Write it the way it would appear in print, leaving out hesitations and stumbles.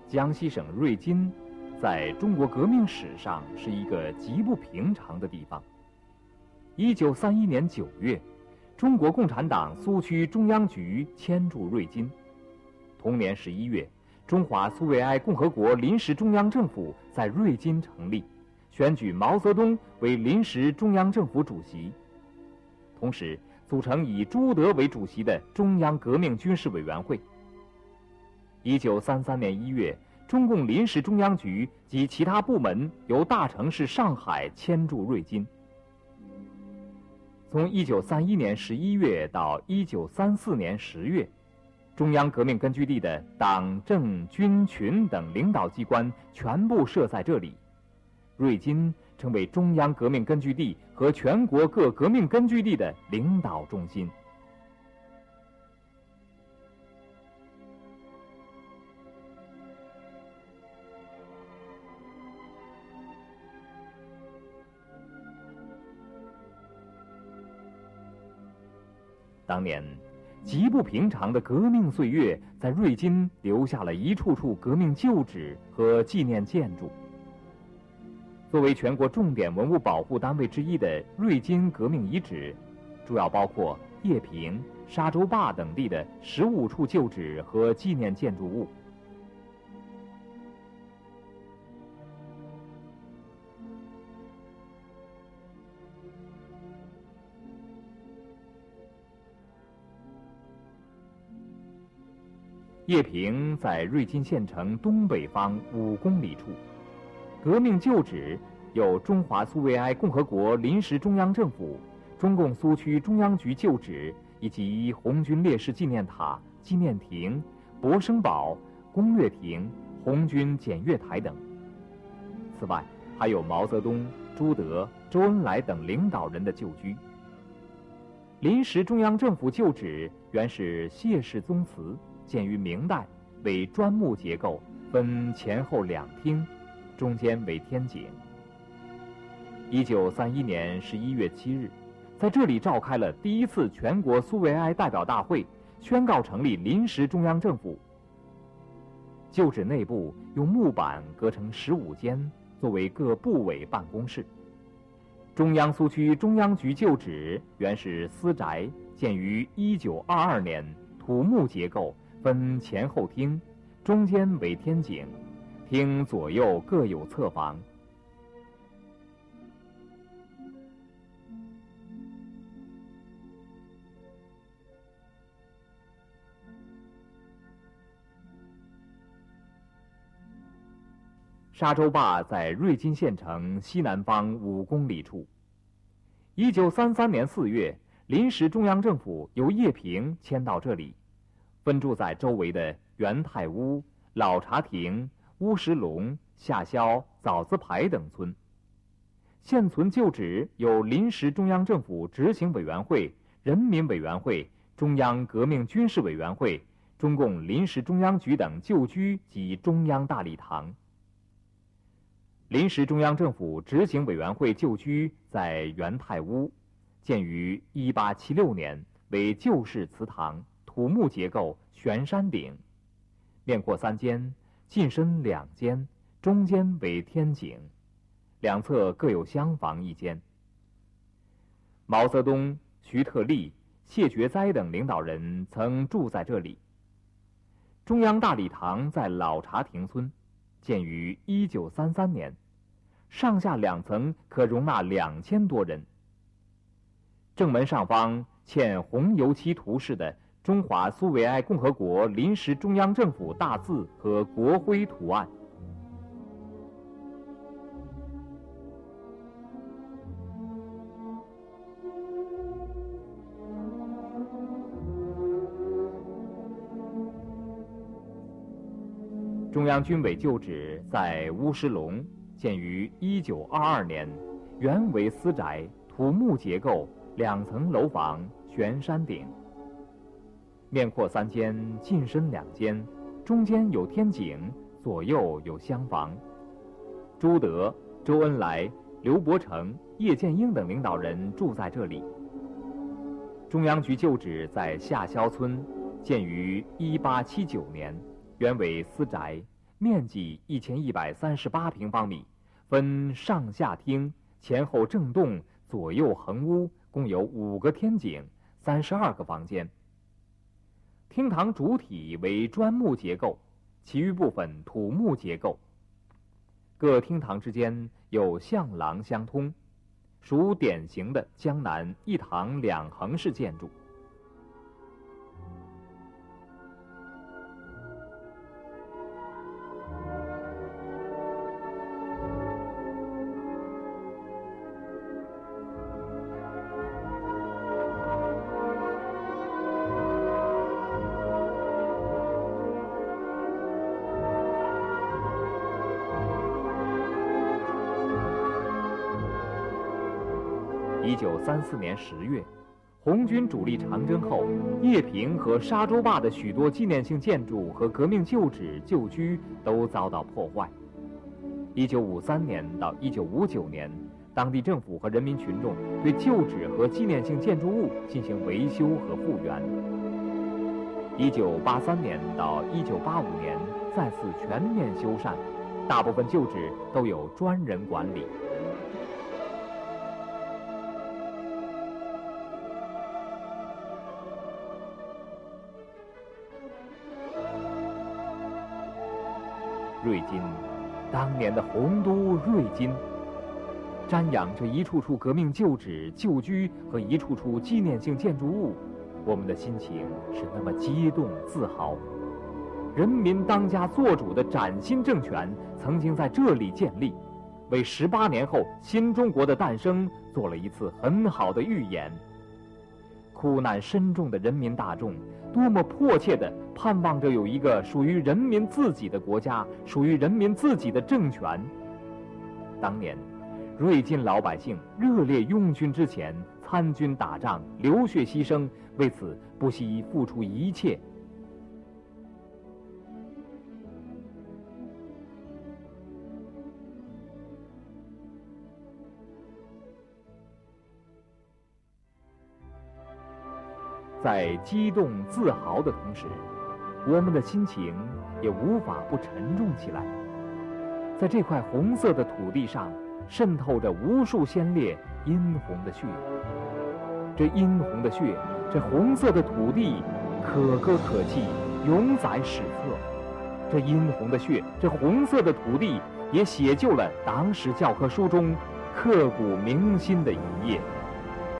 江西省瑞金，在中国革命史上是一个极不平常的地方。1931年9月，中国共产党苏区中央局迁驻瑞金。同年11月，中华苏维埃共和国临时中央政府在瑞金成立，选举毛泽东为临时中央政府主席，同时组成以朱德为主席的中央革命军事委员会。1933年1月，中共临时中央局及其他部门由大城市上海迁驻瑞金。从1931年11月到1934年10月，中央革命根据地的党政军群等领导机关全部设在这里，瑞金成为中央革命根据地和全国各革命根据地的领导中心。当年极不平常的革命岁月在瑞金留下了一处处革命旧址和纪念建筑。作为全国重点文物保护单位之一的瑞金革命遗址，主要包括叶坪、沙洲坝等地的15处旧址和纪念建筑物。叶坪在瑞金县城东北方5公里处。革命旧址有中华苏维埃共和国临时中央政府、中共苏区中央局旧址以及红军烈士纪念塔、纪念亭、博生堡、攻略亭、红军检阅台等。此外，还有毛泽东、朱德、周恩来等领导人的旧居。临时中央政府旧址原是谢氏宗祠，建于明代，为砖木结构，分前后2厅，中间为天井。1931年11月7日，在这里召开了第1次全国苏维埃代表大会，宣告成立临时中央政府。旧址内部用木板隔成15间，作为各部委办公室。中央苏区中央局旧址原是私宅，建于1922年，土木结构，分前后厅，中间为天井，厅左右各有侧房。沙洲坝在瑞金县城西南方5公里处。1933年4月，临时中央政府由叶坪迁到这里，分驻在周围的元太屋、老茶亭、乌石龙、下肖、枣子排等村。现存旧址有临时中央政府执行委员会、人民委员会、中央革命军事委员会、中共临时中央局等旧居及中央大礼堂。临时中央政府执行委员会旧居在元太屋，建于1876年，为旧式祠堂，土木结构，悬山顶，面阔3间，进深2间，中间为天井，两侧各有厢房1间。毛泽东、徐特立、谢觉哉等领导人曾住在这里。中央大礼堂在老茶亭村，建于1933年，上下2层可容纳2000多人。正门上方嵌红油漆涂饰的中华苏维埃共和国临时中央政府大字和国徽图案。中央军委旧址在乌石龙，建于1922年，原为私宅，土木结构，2层楼房，悬山顶，面阔3间，进深2间，中间有天井，左右有厢房。朱德、周恩来、刘伯承、叶剑英等领导人住在这里。中央局旧址在下肖村，建于1879年，原为私宅， 面积1138平方米，分上下厅、前后正栋、左右横屋，共有5个天井、32个房间。厅堂主体为砖木结构，其余部分土木结构。各厅堂之间有向廊相通，属典型的江南一堂2横式建筑。1934年10月，红军主力长征后，叶平和沙洲坝的许多纪念性建筑和革命旧址旧居都遭到破坏。1953年到1959年，当地政府和人民群众对旧址和纪念性建筑物进行维修和复原。1983年到1985年再次全面修缮，大部分旧址都有专人管理。瑞金，当年的洪都瑞金，瞻仰着一处处革命旧址旧居和一处处纪念性建筑物，我们的心情是那么激动自豪。人民当家作主的崭新政权曾经在这里建立，为18年后新中国的诞生做了一次很好的预演。苦难深重的人民大众多么迫切地盼望着有一个属于人民自己的国家，属于人民自己的政权。当年瑞金老百姓热烈拥军之前，参军打仗，流血牺牲，为此不惜付出一切。在激动自豪的同时，我们的心情也无法不沉重起来。在这块红色的土地上，渗透着无数鲜烈殷红的血。这殷红的血，这红色的土地，可歌可泣，永载史册。这殷红的血，这红色的土地，也写就了党史教科书中刻骨铭心的一页。